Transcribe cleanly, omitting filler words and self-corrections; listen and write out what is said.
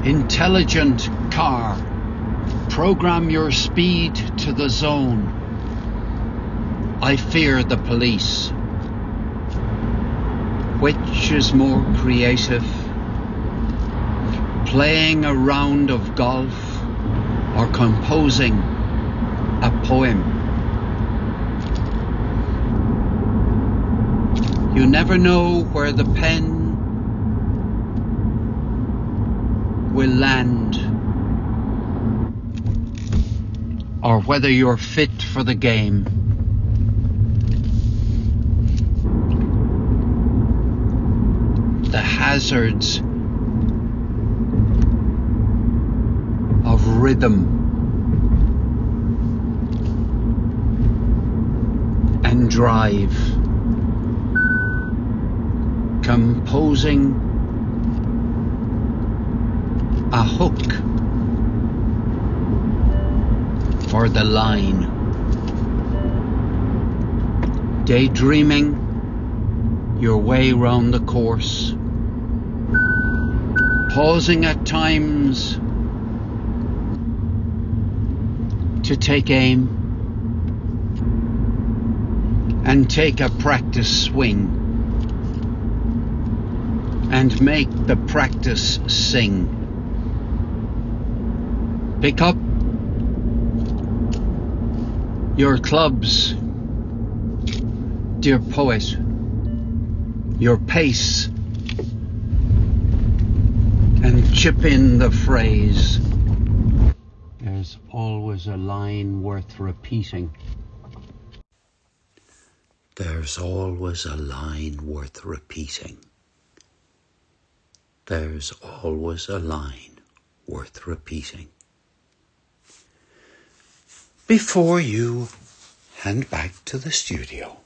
Intelligent car, program your speed to the zone. I fear the police. Which is more creative? Playing a round of golf or composing a poem? You never know where the pen will land, or whether you're fit for the game. The hazards of rhythm and drive. Composing a hook for the line. Daydreaming your way round the course. Pausing at times to take aim and take a practice swing and make the practice sing. Pick up your clubs, dear poet, your pace, and chip in the phrase. There's always a line worth repeating. There's always a line worth repeating. There's always a line worth repeating. Before you hand back to the studio,